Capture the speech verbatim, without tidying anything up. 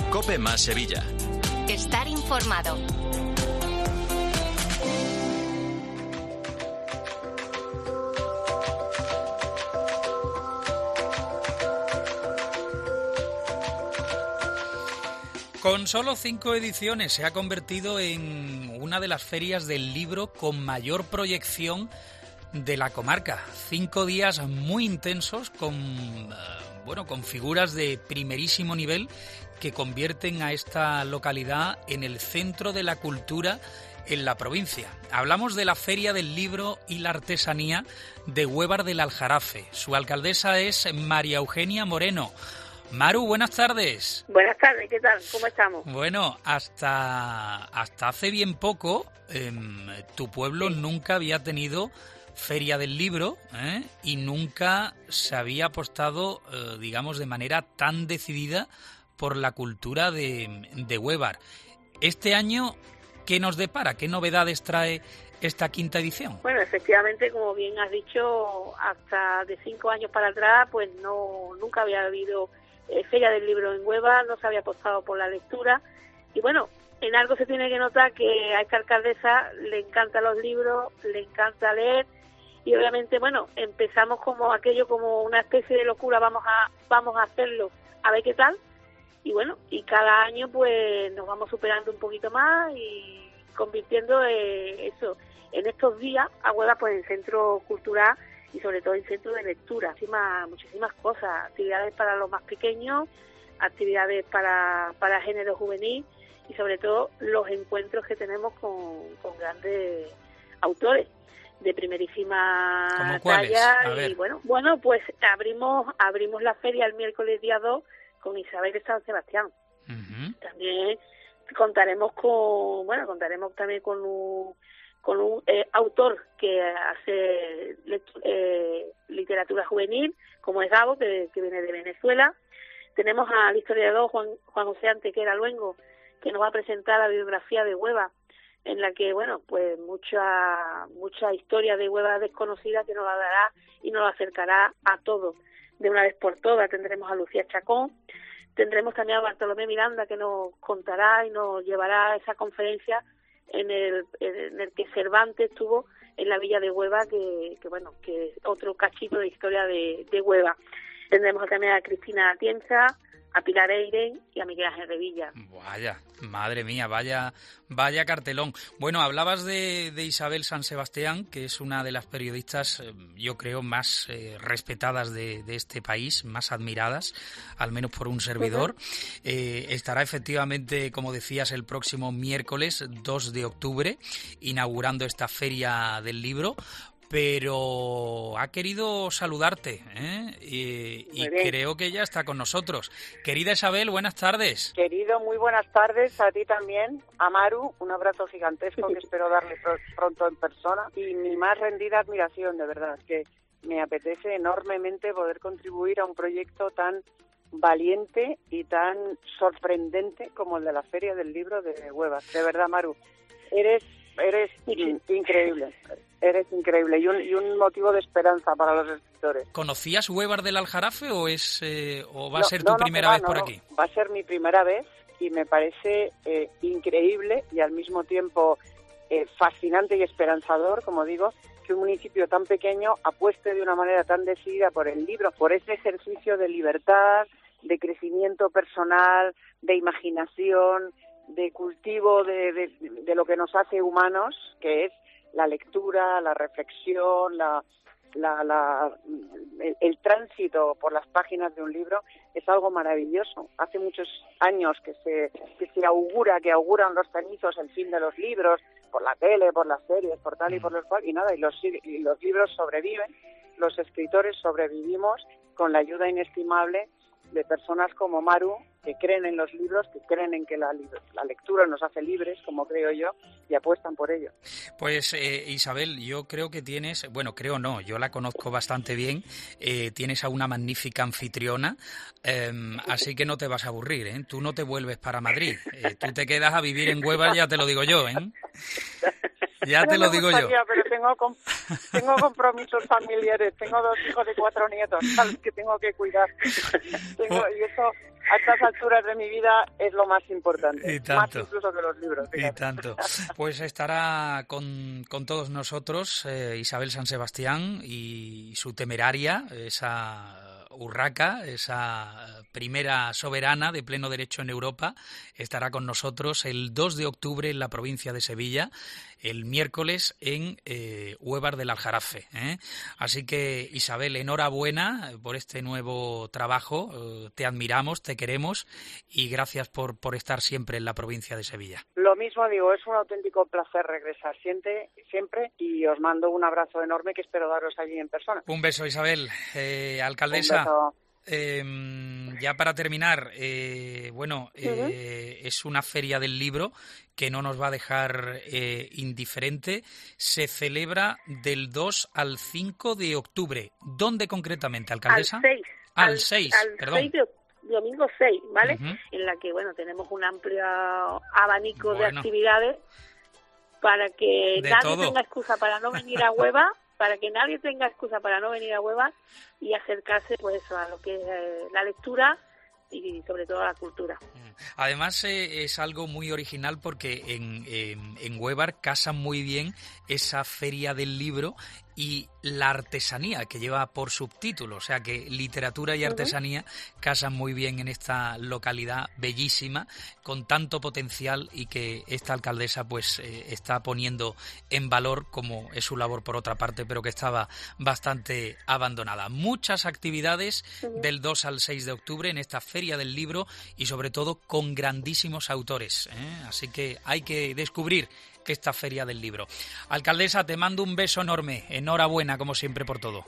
COPE más Sevilla. Estar informado. Con solo cinco ediciones se ha convertido en una de las ferias del libro con mayor proyección de la comarca. Cinco días muy intensos con, bueno, con figuras de primerísimo nivel que convierten a esta localidad en el centro de la cultura en la provincia. Hablamos de la Feria del Libro y la Artesanía de Huévar del Aljarafe. Su alcaldesa es María Eugenia Moreno. Maru, buenas tardes. Buenas tardes, ¿qué tal? ¿Cómo estamos? Bueno, hasta, hasta hace bien poco eh, tu pueblo sí. nunca había tenido Feria del Libro ¿eh? y nunca se había apostado, eh, digamos, de manera tan decidida por la cultura de, de Huévar. Este año, ¿qué nos depara? ¿Qué novedades trae esta quinta edición? Bueno, efectivamente, como bien has dicho, hasta de cinco años para atrás, pues no nunca había habido eh, Feria del Libro en Huévar, no se había apostado por la lectura. Y bueno, en algo se tiene que notar que a esta alcaldesa le encantan los libros, le encanta leer, y obviamente, bueno, empezamos como aquello, como una especie de locura, vamos a vamos a hacerlo, a ver qué tal. Y bueno, y cada año pues nos vamos superando un poquito más y convirtiendo eh, eso en estos días a Huévar pues en centro cultural y sobre todo en centro de lectura. Muchísimas, muchísimas cosas, actividades para los más pequeños, actividades para, para género juvenil y sobre todo los encuentros que tenemos con, con grandes autores de primerísima talla. Y bueno, bueno, pues abrimos abrimos la feria el miércoles día dos con Isabel de San Sebastián. Uh-huh. También contaremos con, bueno, contaremos también con un con un eh, autor que hace eh, literatura juvenil, como es Gabo, que, que viene de Venezuela. Tenemos al historiador Juan Juan José Antequera Luengo, que nos va a presentar la biografía de Huévar, en la que, bueno, pues mucha mucha historia de Huévar desconocida que nos la dará y nos la acercará a todos de una vez por todas. Tendremos a Lucía Chacón, tendremos también a Bartolomé Miranda, que nos contará y nos llevará a esa conferencia en el, en el que Cervantes estuvo en la villa de Huévar, que, que bueno, que es otro cachito de historia de, de Huévar. Tendremos también a Cristina Atienza, a Pilar Eiren y a Miguel Ángel Revilla. Vaya, madre mía, vaya vaya cartelón. Bueno, hablabas de, de Isabel San Sebastián, que es una de las periodistas, eh, yo creo, más eh, respetadas de, de este país, más admiradas, al menos por un servidor. Uh-huh. Eh, estará efectivamente, como decías, el próximo miércoles dos de octubre, inaugurando esta Feria del Libro. Pero ha querido saludarte ¿eh? y, y creo que ya está con nosotros. Querida Isabel, buenas tardes. Querido, muy buenas tardes a ti también, a Maru, un abrazo gigantesco que espero darle pronto en persona y mi más rendida admiración, de verdad, que me apetece enormemente poder contribuir a un proyecto tan valiente y tan sorprendente como el de la Feria del Libro de Huévar. De verdad, Maru, eres, eres increíble. Eres increíble y un, y un motivo de esperanza para los escritores. ¿Conocías Huévar del Aljarafe o es eh, o va a ser no, tu no, primera no, vez no, por no. aquí? Va a ser mi primera vez y me parece eh, increíble y al mismo tiempo eh, fascinante y esperanzador, como digo, que un municipio tan pequeño apueste de una manera tan decidida por el libro, por ese ejercicio de libertad, de crecimiento personal, de imaginación, de cultivo de, de, de lo que nos hace humanos, que es la lectura, la reflexión, la, la, la, el, el tránsito por las páginas de un libro es algo maravilloso. Hace muchos años que se, que se augura, que auguran los cenizos el fin de los libros, por la tele, por las series, por tal y por lo cual, y nada, y los, y los libros sobreviven, los escritores sobrevivimos con la ayuda inestimable de personas como Maru, que creen en los libros, que creen en que la, la lectura nos hace libres, como creo yo, y apuestan por ello. Pues eh, Isabel, yo creo que tienes, bueno, creo no, yo la conozco bastante bien, eh, tienes a una magnífica anfitriona, eh, así que no te vas a aburrir, ¿eh? Tú no te vuelves para Madrid, eh, tú te quedas a vivir en Huévar, ya te lo digo yo, ¿eh? Ya te lo digo yo. Pero tengo, com tengo compromisos familiares, tengo dos hijos y cuatro nietos a los que tengo que cuidar. tengo, y eso, a estas alturas de mi vida, es lo más importante. Y tanto. Más incluso que los libros. Fíjate. Y tanto. Pues estará con, con todos nosotros eh, Isabel San Sebastián y su Temeraria, esa urraca, esa primera soberana de pleno derecho en Europa, estará con nosotros el dos de octubre en la provincia de Sevilla, el miércoles en eh, Huévar del Aljarafe. ¿eh? Así que, Isabel, enhorabuena por este nuevo trabajo, eh, te admiramos, te queremos y gracias por, por estar siempre en la provincia de Sevilla. Lo mismo digo, es un auténtico placer regresar siempre, siempre y os mando un abrazo enorme que espero daros allí en persona. Un beso, Isabel. Eh, alcaldesa. Eh, ya para terminar, eh, bueno, eh, uh-huh. es una feria del libro que no nos va a dejar eh, indiferente. Se celebra del dos al cinco de octubre. ¿Dónde concretamente, alcaldesa? Al seis. Al seis, al perdón. seis de domingo seis, ¿vale? Uh-huh. En la que, bueno, tenemos un amplio abanico bueno. de actividades para que de nadie todo. tenga excusa para no venir a Hueva, para que nadie tenga excusa para no venir a Hueva y acercarse pues a lo que es eh, la lectura y sobre todo a la cultura. Además eh, es algo muy original porque en, en, en Huévar casan muy bien esa feria del libro y la artesanía que lleva por subtítulo, o sea que literatura y artesanía uh-huh. casan muy bien en esta localidad bellísima, con tanto potencial y que esta alcaldesa pues eh, está poniendo en valor, como es su labor por otra parte, pero que estaba bastante abandonada. Muchas actividades uh-huh. del dos al seis de octubre en esta feria del libro y sobre todo con grandísimos autores, ¿eh? Así que hay que descubrir esta feria del libro. Alcaldesa, te mando un beso enorme. Enhorabuena, como siempre, por todo.